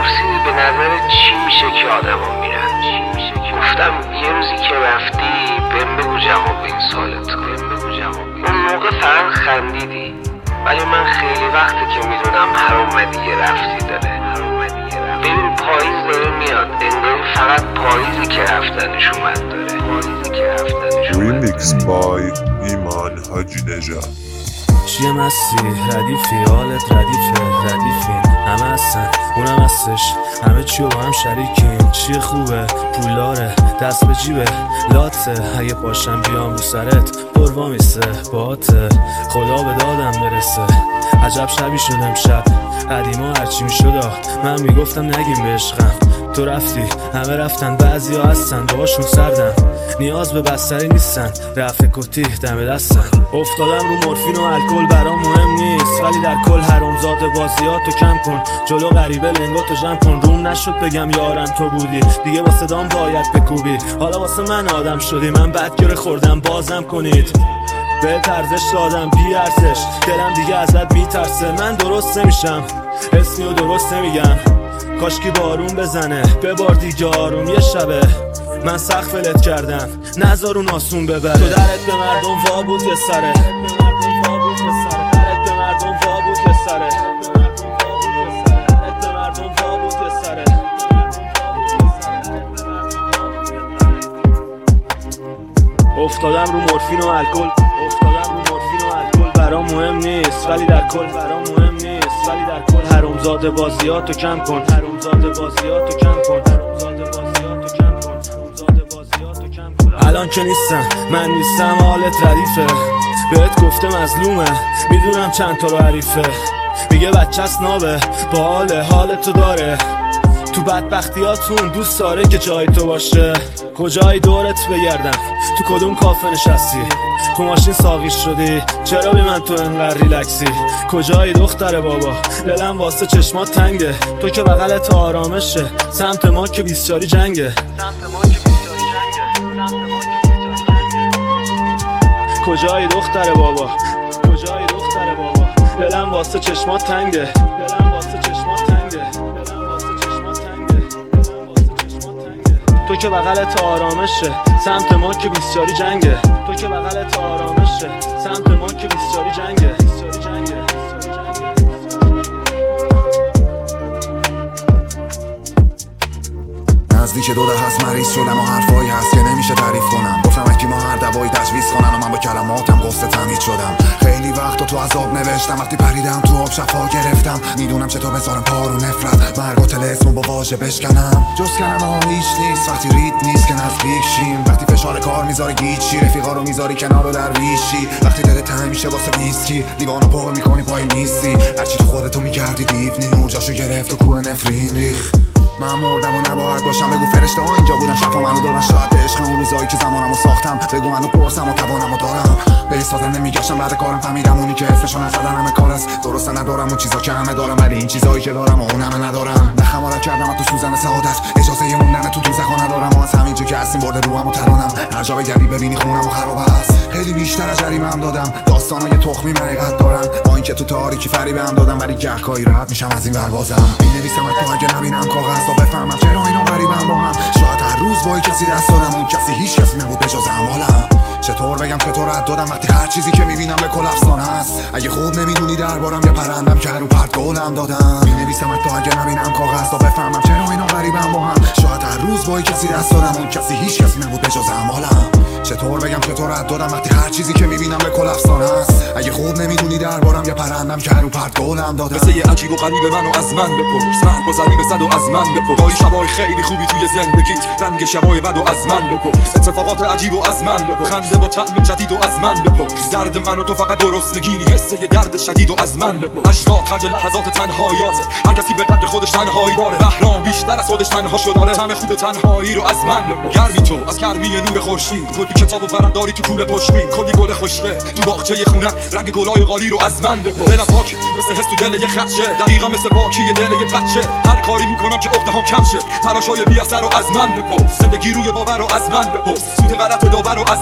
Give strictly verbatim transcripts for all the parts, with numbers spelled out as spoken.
پرسیدی به نظر چی میشه که آدم ها میرن. گفتم یه روزی که رفتی بهم بگو جواب این سوالتو. اون موقع فقط خندیدی، ولی من خیلی وقته که میدونم هر اومدی یه رفتی داره. ببین پاییز داره میاد، انگاری فقط پاییزی که رفتنش اومد داره. پاییزی که رفتنش اومد. ریمیکس بای ایمان حاجی نژاد. چیه مستی ردیفی حالت ردیفه ردیفین همه هستن اونم هستش همه چیو با هم شریکیم. چیه خوبه پولاره دست به جیبه لاته اگه پاشم بیام رو سرت پروا میسه باته خدا به دادم برسه. عجب شبی شد امشب قدیما هرچی میشد من میگفتم نگیم به عشقم. تو رفتی همه رفتن بعضی ها هستن باشون سردم نیاز به بستری نیستن رفت کتی دم دستن. افتادم رو مورفین و الکل برام مهم نیست ولی در کل حرامزاد بازیاتو کم کن جلو غریبه لنگاتو جمع کن. روم نشد بگم یارم تو بودی دیگه با صدام باید بکوبی. حالا واسه من آدم شدی من بدگره خوردم بازم کنید به ارزش دادم بی ارزش دلم دیگه ازت میترسه. من درست نمیشم اسمی و درست نمیگم کاشکی بارون بزنه ببار دیگه آروم یه شبه من سخت فلت کردم نذار اون آسون ببره. تو درت به مردم وا بود یه سره درت به مردم وا بود یه سره درت به مردم وا بود یه سره. افتادم رو مورفین و الکل افتادم رو مورفین و الکل برام مهم نیست ولی در کل برام مهم نیست ولی در کل حرامزاده بازیاتو کم کن حرامزاده بازیاتو کم کن حرامزاده بازیاتو کم کن حرامزاده بازیاتو کم کن. الان که نیستم من نیستم حالت ردیفه بهت گفته مظلومه میدونم چند تا رو حریفه میگه بچه‌ست نابه با حال حالتو داره تو بدبختیاتون دوست داره که جای تو باشه. کجای دورت بگردم تو کدوم کافه نشستی تو ماشین ساقی شدی چرا بی من تو انقدر ریلکسی. کجای دختر بابا دلم واسه چشمات تنگه تو که بغلت آرامشه سمت ما که بیسچاری جنگه. کجای دختر بابا کجای دختر بابا دلم واسه چشمات تنگه دلم واسه چشمات تنگه تو که بغلت آرامشه سمت ما که بیسچاری جنگه تو که بغلت آرامشه سمت ما که بیسچاری جنگه. نزدیک دو ده هست مریض شدم و حرفایی هست که نمیشه تعریف کنم. گفتم اکی ما هر دوایی تجویز کنن و من با کلماتم قصه تمهید شدم. خیلی وقت تو عذاب نوشتم وقتی پریدم تو آب شفا گرفتم. میدونم چطور بذارم پارو نفرت مرگ و طلسمو با واژه بشکنم. جز کلمه ها هیچ نیست وقتی ریت نیست که نزدیک شیم. وقتی فشار کار میذاری گیچی رفیقا رو میذاری کنار و درویشی. وقتی دلت تنگ میشه واسه ویسکی لیوانو پر میکنی پای نیستی. هرچی تو خودتو میکردی دیوونی نور جاشو گرفت و کوه نفرین ریخ. من مردم و نباید باشم بگو فرشته ها اینجا بودن شفا منو دارن شاید به عشق اون روزایی که زمانمو ساختم. بگو منو پرسم و توانمو دارم به ایستادن نمیگشتم بعد کارم فهمیدم اونی که اسمشو نزدن همه کار است. درسته ندارم اون چیزا که همه دارم ولی این چیزایی که دارم و اون همه ندارم. نخمارم کردم تو سوزن سعادت اجازه ی موندن تو دوزخ ندارم و از همین جو که هستیم برده روحم و ترانم. هر جا بگردی ببینی خونم و خراب است. خیلی بیشتر از جریمه هم دادم داستانای تخمی حقیقت دارن با اینکه تو تاریکی فریب هم دادم ولی گهگاهی راحت میشم از این ور بازم. می‌نویسم تو اگه نبینم کاغذ تا بفهمم چرا اینا غریبم با هم. شاید هر روز با کسی دست دادم اون کسی هیچ کسی نبود به جز اعمالم. چطور بگم چطور رد دادم وقتی هر چیزی که میبینم به کل افسانه است. اگه خوب نمیدونی دربارم یا پرندم که رو پرت گلم دادم. می‌نویسم تا اگه نبینم کاغذ تا بفهمم چرا اینا غریبم با هم. شاید هر روز با کسی دست دادم اون کسی هیچ کسی نبود به جز اعمالم. چطور بگم چطور رد دادم وقتی هر چیزی که میبینم به کل افسانه است. اگه خوب نمیدونی دربارم یا پرندم که رو پرت گلم دادم. قصه عجیب و غریب منو از من بپرس من گذری به صد و از من بپرس. داری شبای خیلی خوبی توی زندگیت رنگ شبای بد و از من بپرس. اتفاقات عجیب و از من بپرس. خنده با طعم جدید و از من بپرس. درد من و تو فقط درست نگینی حسه درد شدید و از من بپرس. اشتاق خرج لحظات تنهاییات هر کسی به قدر خودش تنهایی داره. بهرام بیشتر از خودش تنها شد داره. طعم خوب تنهایی رو از من بپرس. گرمی تو از گرمی نور خورشید کلی کتابو برنداری تو پول پشمی کلی گل خوشبه تو باغچه خونه رنگ گلای قالی رو از من بپرس. دلم پاک مثل حس تو دل یه خدشه دقیقا مثل باکی دل یه بچه. هر کاری میکنم که عقده‌هام کم شه تلاشای بی اثر رو از من بپرس. زندگی روی باور رو از من بپرس. سود غلط داور رو از من بپرس.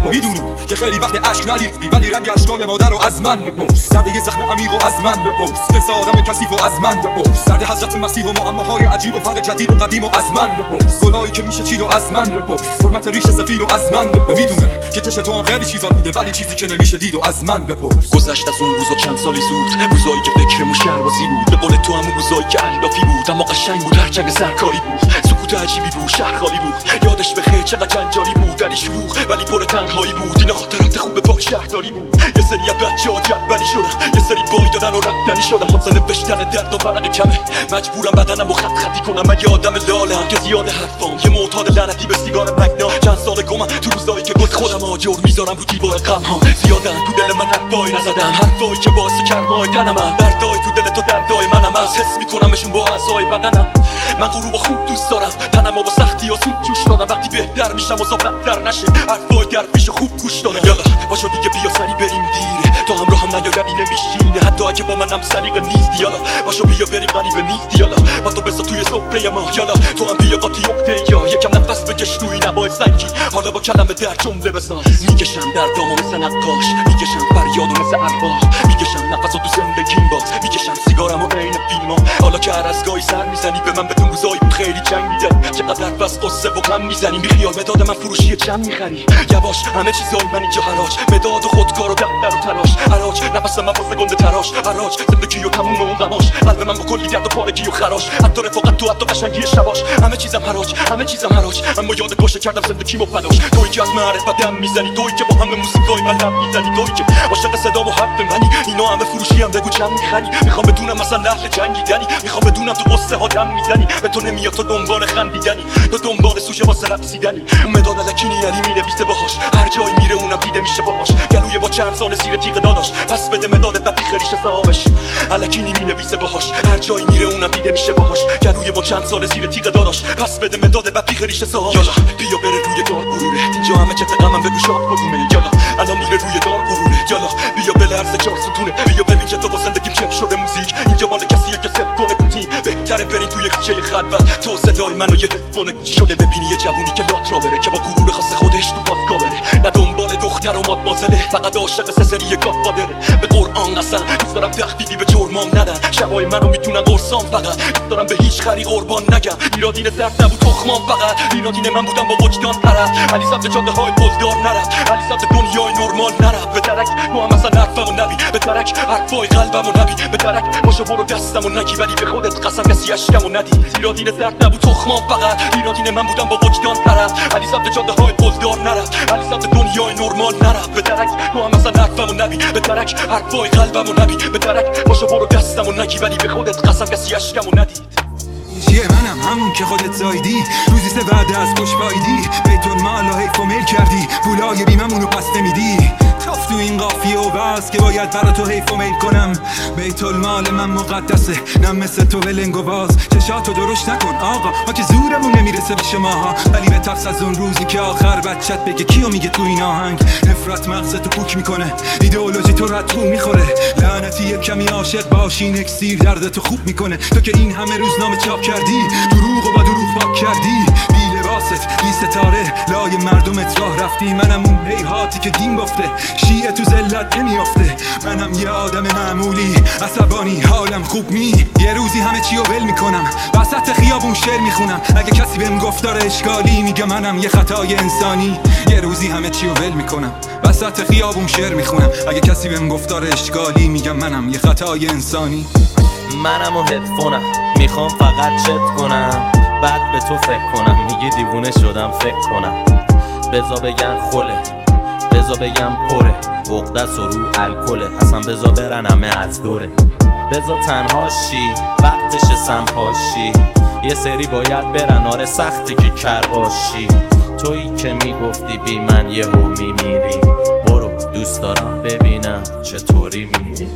بپرس میدونی که خیلی وقت عشق نریختی ولی رنگ اشکای مادر رو از من بپرس درد یه زخم عمیق رو از من بپرس قصه آدم کثیف رو از من بپرس درد حضرت مسیح و معماهای عجیب و فرق جدید و قدیم و از من بپرس گناهی که میشه چی رو از من بپرس حرمت ریش سفید رو از من بپرس میدونم که چش تو هم خیلی چیزا میده ولی چیزی که نمیشه دید و از من بپرس گذشت از اون روزا چند سالی زود روزایی که فکرمون شهربازی بود به قول تو همون روزایی که اهدافی بود اما قشنگ بود هرچنگ سرکاری بود سکوت عجیبی بود شهر خالی بود یادش بخیر چقدر جنجالی بود دلی شلوغ ولی پر تنهایی بود اینا خاطرات خوب پاک شهرداری بود یه سری از بچه‌ها جدولی شدن یه سری بای دادن و رفتنی شدن حادثه نوشتن درد و برق کمه مجبورم بدنم رو خط خطی کنم مگه آدم لالم که زیاد حرفام یه معتاد لعنتی به سیگار مگنا چند سال گمم تو روزایی که گفت خودم آجر میذارم رو دیوار غم ها زیادن تو دل من حرفایی نزدم حرفایی که باعث کرمای تنم دردای تو دل تو دردای منم از حس میکنمشون با اعضای بدنم من غروب خوب دوست دارم تنم با سختی و سود جوش دادم وقتی بهتر میشم و بدتر نشه حرفای گرفیش خوب گوش دادم یالا باشو دیگه بیا سری بریم دیره تو همراه هم نیاری نمیشینه حتی اگه با منم سلیقه نیست یالا باشو بیا بریم غریبه نیست یالا با تو بسا توی صفره ما یالا تو هم بیا قاطی اقته یا یکم نفس بکش روی نبای سنگی حالا با کلمه در جمله بساز میکشم دردامو مثل نقاش میکشم فریادو مثل ارواح میکشم نفسو تو زندگیم باز میکشم سیگارمو عین فیلما حالا که هر از گاهی سر میزنی به من بدون روزایی بود خیلی جنگ میدن چقدر حرف قصه و غم میزنی بیخیال مداد من فروشی چند میخری یواش همه چیزای من اینجا حراج مداد و خودکار و دفتر و تلاش حراج نفس من واسه گنده تراش حراج زندگی و تموم اون غماش قلب من با کلی درد و پارگی و خراش حتی رفاقت تو حتی قشنگی شباش همه چیزم حراج همه چیزم حراج اما یاد گوشه کردم زندگیمو فداش تویی که از معرفت دم میزنی تویی که با همه موسیقای من لب میزنی تویی که عاشق صدا و حرف منی اینا همه فروشی هم بگو چند میخری میخوام بدونم مثلا اهل جنگیدنی میخوام بدونم تو قصه ها دم میزنی به تو نمیاد تو دنبال خندیدنی تو دنبال سوژه واسه رقصیدنی اون مداد الکینی علی مینویسه باهاش هر جایی میره اونم دیده میشه باهاش گلوی با چند سال زیر تیغ داداش پس بده مداد بعد بیخریش صاحبش الکینی مینویسه باهاش هر جایی میره اونم دیده میشه باهاش گلوی با چند سال زیر تیغ داداش پس بده مداد بعد بیخریش صاحبش یالا بیا بره روی دار غروره اینجا همه چه غمم بگو شاد بگومه یالا الان میره روی دار غروره یالا بیا بلرزه چهار ستونه بیا ببین که تو با زندگیم چه شده موزیک اینجا مال کسیه که سب کنه بودی بهتره برین توی کوچه خلوت تو صدای منو یه تلفن گوشی شده ببینی یه جوونی که لات را بره که با غرور خاص خودش تو پاسکا بره نه دنبال دختر و مادمازله فقط عاشق سسری گادفادره به قرآن قسم دوست دارم تهدیدی به جرمام ندن شبای منو میتونن قرصام فقط دوست دارم به هیچ خری قربان نگم ایرادین زرد نبود تخمام فقط ایرادین من بودم با وجدان طرف علی سبت جاده های پلدار نرفت علی سبت دنیای نرمال نرفت به درک تو هم اصلا حرفمو نبی به درک حرفای قلبمو نبی به درک باشو برو دستمو نگی ولی به خودت قسم کسی اشکمو ندی ایرادین زرد نبود تخمام فقط ایرادین من بودم با وجدان طرف علی سبت جاده های پلدار نرفت علی سبت دنیای نرمال نرفت به درک تو هم اصلا حرفمو نبی به درک حرفای قلبمو نبی به درک باشو برو دستمو نگی ولی به خودت قسم کسی اشکمو ندید چیه منم همون که خودت زایدی روزی سه بعد از پشت بایدی بیتون مال و حیف و میل کردی پولای بیممونو پس نمیدی خف تو این قافیه و بس که باید برا تو حیف و میل کنم بیت المال من مقدسه نه مثل تو ولنگ و باز چشاتو درشت نکن آقا ما که زورمون نمیرسه به شماها ولی به تفس از اون روزی که آخر بچت بگه کیو میگه تو این آهنگ نفرت مغزتو پوک میکنه ایدئولوژی تو رد تو میخوره لعنتی یک کمی عاشق باشی این اکسیر دردتو خوب میکنه تو که این همه روزنامه چاپ کردی دروغ و با دروغ پاک کردی بی لباست بی ستاره لای مردمت راه رفتی منم اون هیهاتی که دین گفته شیعه تو ذلت نمیافته منم یه آدم معمولی عصبانی حالم خوب می یه روزی همه چی رو ول میکنم وسط خیابون شعر میخونم اگه کسی بهم گفت داره اشکالی میگه منم یه خطای انسانی یه روزی همه چی رو ول میکنم وسط خیابون شعر میخونم اگه کسی بهم گفت داره اشکالی میگه منم یه خطای انسانی منم و هدفونم میخوام فقط چت کنم بعد به تو فکر کنم میگی دیوونه شدم فکر کنم بزا بگن خوله بزا بگم پره عقدس و رو الکله اصلا بزا برن همه از دوره بزا تنها شی وقتش سمپاشی یه سری باید برن آره سخته که کرباشی تویی که میگفتی بی من یه هو میمیری برو دوست دارم ببینم چطوری میری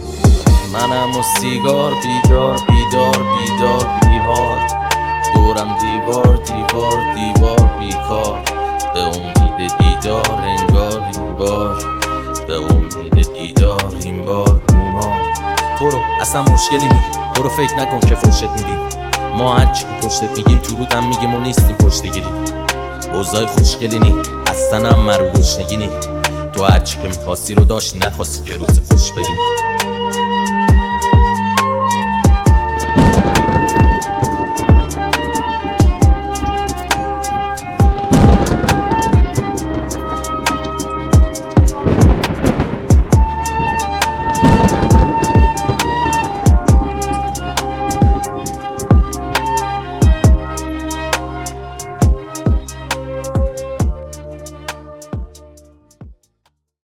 منم و سیگار بیدار بیدار بیدار بیهار دورم دیوار دیوار دیوار بیکار به امید دیدار انگار این بار به امید دیدار این بار بیمار تو رو اصلا مشکلی نی برو فکر نکن که فرشت میدیم ما هرچی که پشتت میگیم تو رودم میگیم و نیستیم پشت گیریم اوضاع خوشگلی نی اصلا هم مرو گشنگی نی تو هرچی که میخواستی رو داشتی، نخواستی که روز خوش بریم.